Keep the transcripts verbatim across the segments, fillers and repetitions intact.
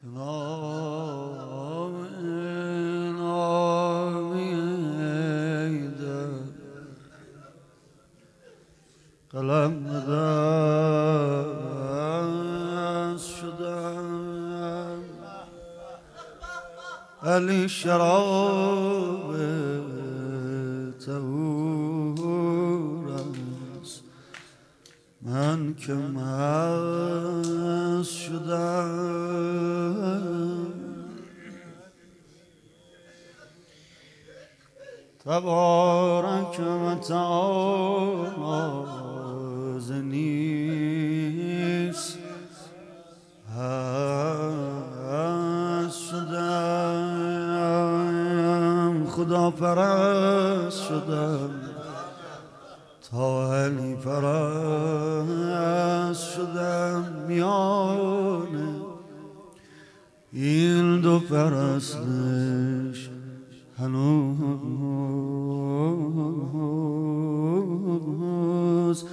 قلم دست شدم علی شراب طهور است، من که مست شدم. تبارک و تعالی ز نیست هست شدم، خدا پرست شدم تا علی پرست شدم. میان این دو پرستش هنوز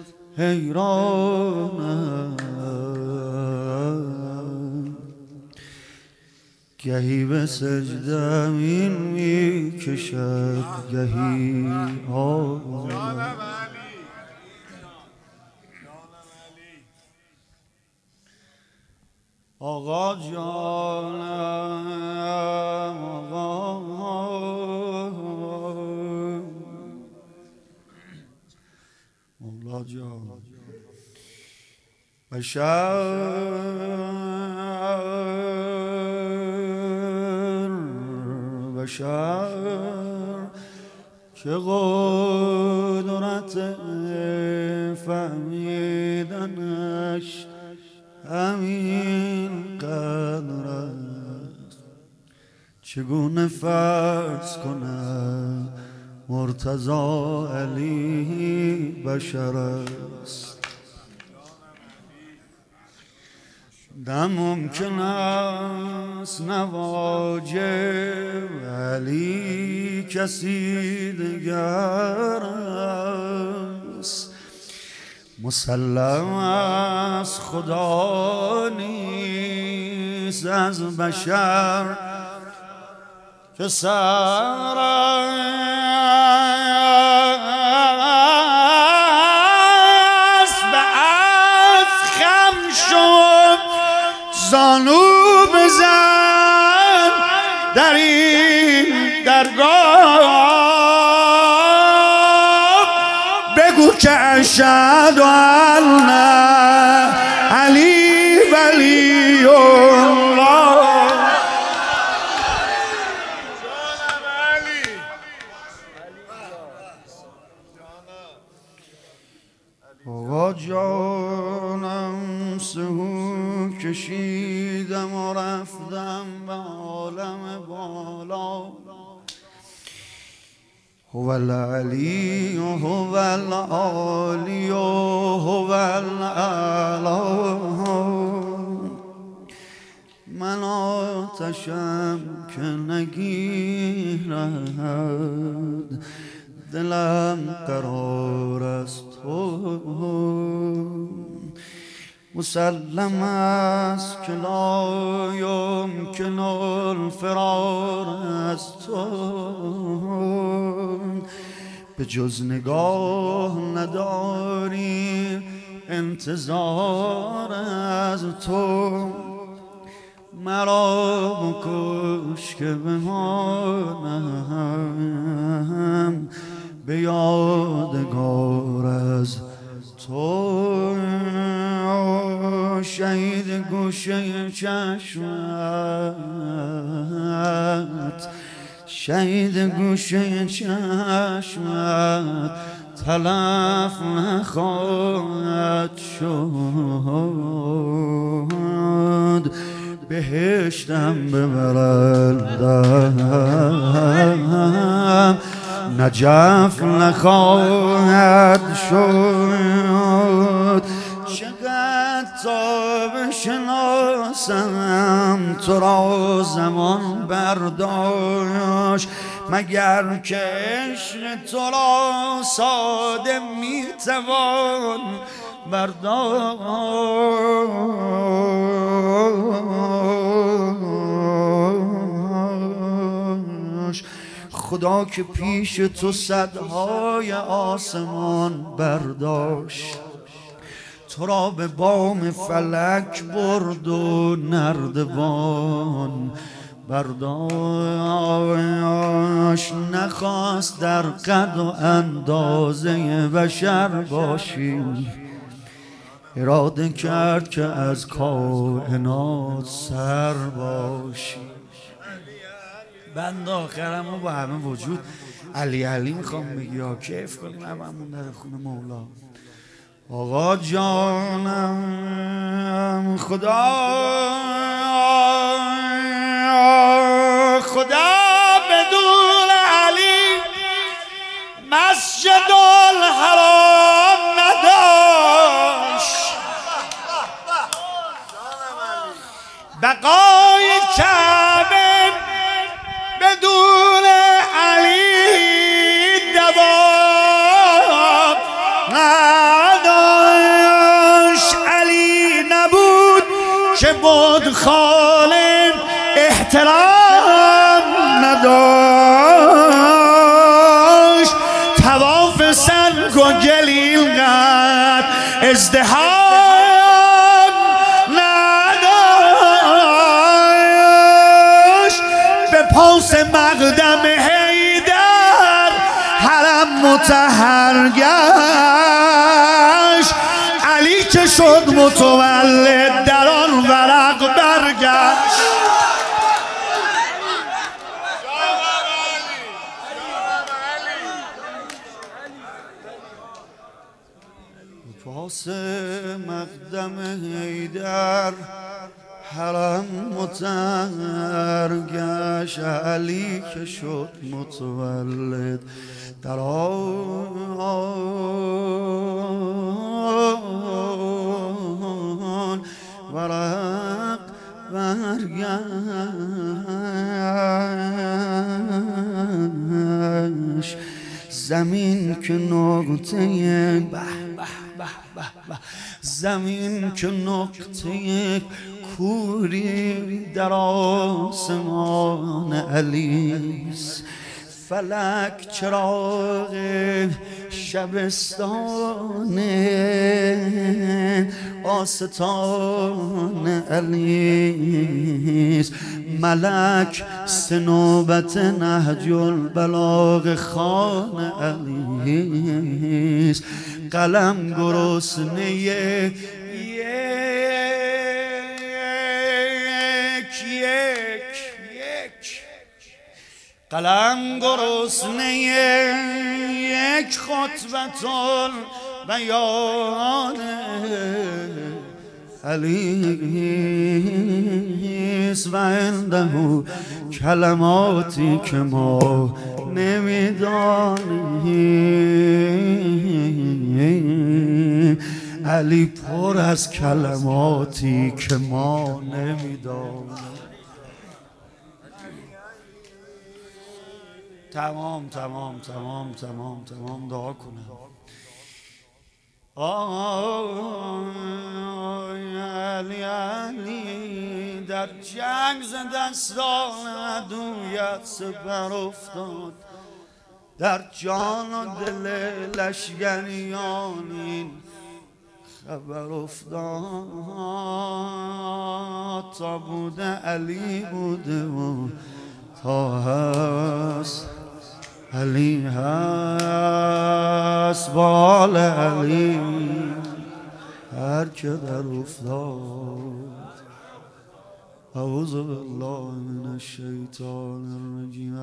حیرانم، گهی به سجده این می کشد، گهی آه آقا جانم، آقا مولا جان. بشر بشر که قدرت فهمیدنش همین قدر است. چگونه فرض کنم مرتضی علی بشر است؟ نه ممکن است نواجب علی کسی دیگر است. مسلم است خدا نیست از بشر که سر است به از خم شد زانو بزن در این درگاه، بگو که اشهد ان علی ولی الله. آقا جانم سهو کشیدم و رفتم به عالم بالا. هو العلی و هو العالی و هو الاعلی. من آتشم که نگیرد، دلم قرار است تو. مسلم است که لا یمکن الفرار از تو، به جز نگاه نداری انتظار از تو. مرا بکش که بمانم به یادگار از تو. شهید گوشه چشمت، شهید گوشه چشمت تلف نخواهد شد. بهشتم ببرندم نجف نخواهد شد. چقدر تا بشناسم تو را زمان برداشت، مگر که عشق تو را ساده میتوان برداشت. خدا که پیش تو صدهای آسمان برداشت، تو را به بام فلک برد و نردبان برداشت. نخواست در قد و اندازه بشر باشی، اراده کرد که از کائنات سر باشی. بند آخرم رو با همه وجود علی علی میخوام بگی ها، کیف کنیم هممون در خونه مولا. آقا جانم خدا خدا بدون علی مسجد الحرام نداشت، بقای کعبه بدون علی دوام نداشت. علی نبود که بود خاله احترام نداشت، طواف سنگ و گلیل قد ازدحام نداشت. به پاس مقدم حیدر حرم مطهر گشت، علی که شد متولد در آن ورق برگشت. پاس مقدم حیدر حرم مطهر گشت، علی که شد متولد در آن ورق برگشت. زمین که نقطه به به به به زمین که نقطه کوری در آسمان علیست، فلک چراغ شبستان آستان علیست، ملک سنوبت نهج البلاغ خان علیست، قلم گرسنه یک یک یک قلم گرسنه یک خطبة البیان علیست، و عنده کلماتی که ما نمیدانیم. علی پر از کلماتی که ما نمیدانیم. تمام تمام تمام تمام تمام دعا کنم. آی علی علی در جنگ ز دستان عدویت سپر افتاد، در جان و دل لشکریان این خبر افتاد. تا بوده علی بوده و تا هست علی هست، بال علی هر که در افتاد. اعوذ بالله من الشیطان الرجیم.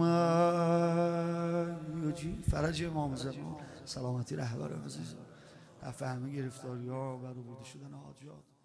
اما یجی فرج امام زمان، سلامتی رهبر عزیز، رفع همه گرفتاری ها و برآورده شدن حاجات.